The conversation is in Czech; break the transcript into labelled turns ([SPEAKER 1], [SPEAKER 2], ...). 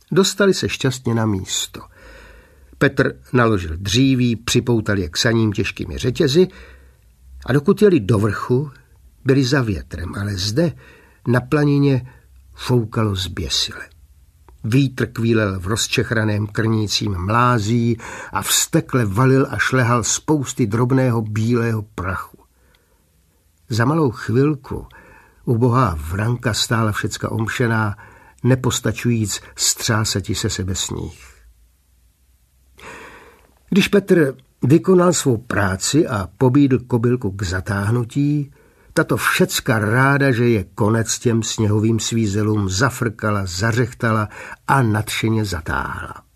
[SPEAKER 1] Dostali se šťastně na místo. Petr naložil dříví, připoutal je k saním těžkými řetězy a dokud jeli do vrchu, byli za větrem, ale zde na planině foukalo zběsile. Vítr kvílel v rozčechraném krnícím mlází a vztekle valil a šlehal spousty drobného bílého prachu. Za malou chvilku ubohá Vranka stála všecka omšená, nepostačujíc střásati se sebe sníh. Když Petr vykonal svou práci a pobídl kobylku k zatáhnutí, tato všecka ráda, že je konec těm sněhovým svízelům, zafrkala, zařechtala a nadšeně zatáhla.